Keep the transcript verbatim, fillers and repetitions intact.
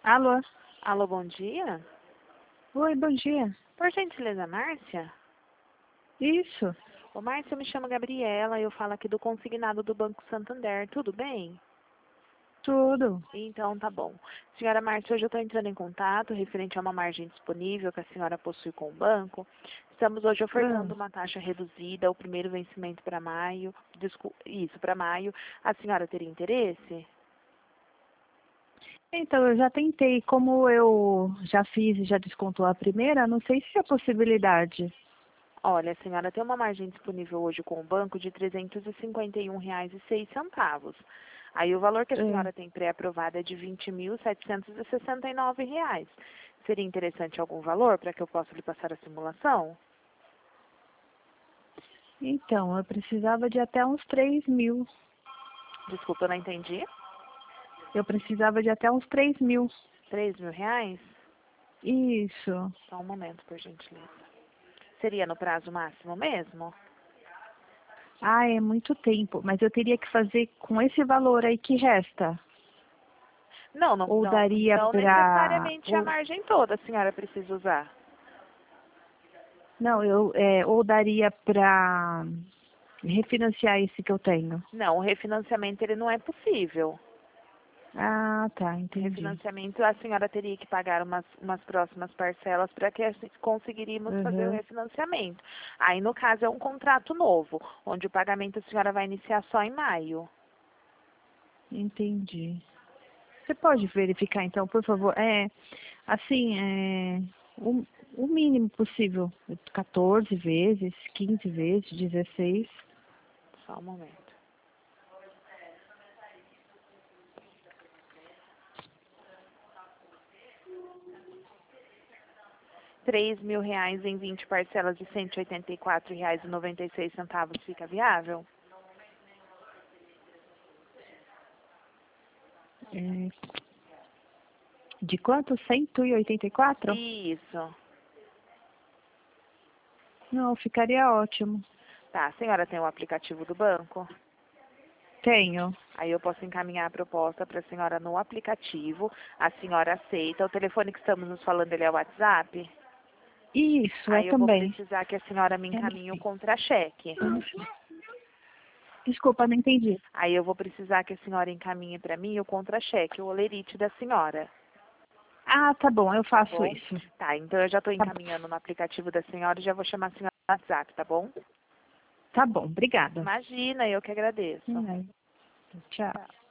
Alô? Alô, bom dia? Oi, bom dia. Por gentileza, Márcia? Isso, Ô, Márcia, eu me chamo Gabriela e eu falo aqui do consignado do Banco Santander. Tudo bem? tudo. Então, tá bom. Senhora Márcia, hoje eu estou entrando em contato referente a uma margem disponível que a senhora possui com o banco. Estamos hoje ofertando Ah, uma taxa reduzida, o primeiro vencimento para maio. Desculpa, isso, para maio. A senhora teria interesse? Então, eu já tentei, como eu já fiz e já descontou a primeira, não sei se é possibilidade. Olha, a senhora tem uma margem disponível hoje com o banco de trezentos e cinquenta e um reais e seis centavos. Aí o valor que a É. senhora tem pré-aprovado é de vinte mil setecentos e sessenta e nove reais. Seria interessante algum valor para que eu possa lhe passar a simulação? Então, eu precisava de até uns três mil. Desculpa, eu não entendi. Eu precisava de até uns três mil. Três mil reais? Isso. Só um momento, por gentileza. Seria no prazo máximo mesmo? Ah, é muito tempo, mas eu teria que fazer com esse valor aí que resta. Não, não, Ou não, daria não para... necessariamente a Ou... margem toda a senhora precisa usar. Não, eu, é, ou daria para refinanciar esse que eu tenho. Não, o refinanciamento ele não é possível. Ah, tá, entendi. Refinanciamento, a senhora teria que pagar umas, umas próximas parcelas para que assim conseguiríamos fazer o Uhum, refinanciamento. Aí, no caso, é um contrato novo, onde o pagamento a senhora vai iniciar só em maio. entendi. Você pode verificar, então, por favor? É, assim, é, o, o mínimo possível. quatorze vezes, quinze vezes, dezesseis. Só um momento. Três mil reais em vinte parcelas de cento e oitenta e quatro reais e noventa e seis centavos fica viável? É, de quanto? cento e oitenta e quatro? Isso. Não, ficaria ótimo. Tá, a senhora tem o aplicativo do banco? Tenho. Aí eu posso encaminhar a proposta para a senhora no aplicativo. A senhora aceita. O telefone que estamos nos falando, ele é o WhatsApp? Isso, é Aí eu vou também. precisar que a senhora me É, encaminhe o contra-cheque. desculpa, não entendi. Aí eu vou precisar que a senhora encaminhe para mim o contra-cheque, o olerite da senhora. Ah, tá bom, eu Tá faço bom? isso. Tá, então eu já estou Tá bom, encaminhando no aplicativo da senhora e já vou chamar a senhora no WhatsApp, tá bom? tá bom, obrigada. Imagina, eu que agradeço. Hum, é. Tchau. Tchau.